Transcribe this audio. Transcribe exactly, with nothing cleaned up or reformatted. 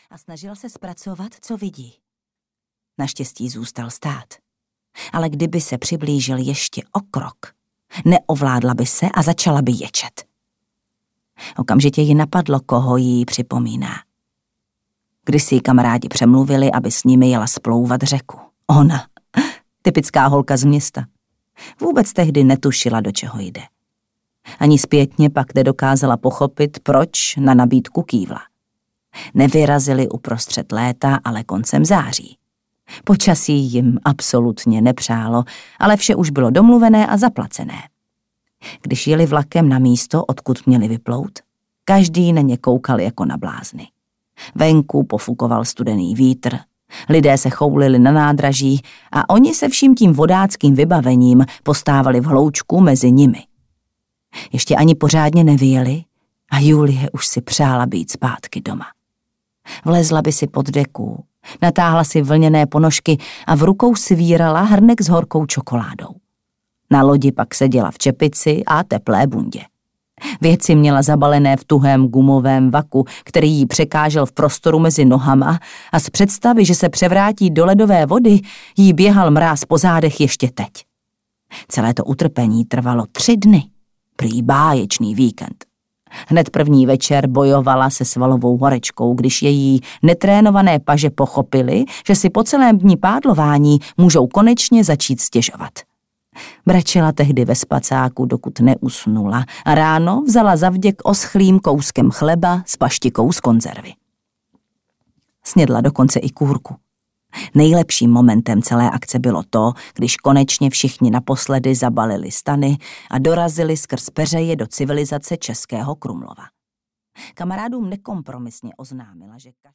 a snažil se zpracovat, co vidí. Naštěstí zůstal stát. Ale kdyby se přiblížil ještě o krok, neovládla by se a začala by ječet. Okamžitě ji napadlo, koho jí připomíná. Když si ji kamarádi přemluvili, aby s nimi jela splouvat řeku. Ona, typická holka z města, vůbec tehdy netušila, do čeho jde. Ani zpětně pak nedokázala pochopit, proč na nabídku kývla. Nevyrazili uprostřed léta, ale koncem září. Počasí jim absolutně nepřálo, ale vše už bylo domluvené a zaplacené. Když jeli vlakem na místo, odkud měli vyplout, každý na ně koukal jako na blázny. Venku pofukoval studený vítr, lidé se choulili na nádraží a oni se vším tím vodáckým vybavením postávali v hloučku mezi nimi. Ještě ani pořádně nevyjeli a Julie už si přála být zpátky doma. Vlezla by si pod deku, natáhla si vlněné ponožky a v rukou svírala hrnek s horkou čokoládou. Na lodi pak seděla v čepici a teplé bundě. Věci měla zabalené v tuhém gumovém vaku, který jí překážel v prostoru mezi nohama a z představy, že se převrátí do ledové vody, jí běhal mráz po zádech ještě teď. Celé to utrpení trvalo tři dny, prý báječný víkend. Hned první večer bojovala se svalovou horečkou, když její netrénované paže pochopily, že si po celém dni pádlování můžou konečně začít stěžovat. Brečela tehdy ve spacáku, dokud neusnula a ráno vzala zavděk oschlým kouskem chleba s paštikou z konzervy. Snědla dokonce i kůrku. Nejlepším momentem celé akce bylo to, když konečně všichni naposledy zabalili stany a dorazili skrz peřeje do civilizace Českého Krumlova. Kamarádům nekompromisně oznámila, že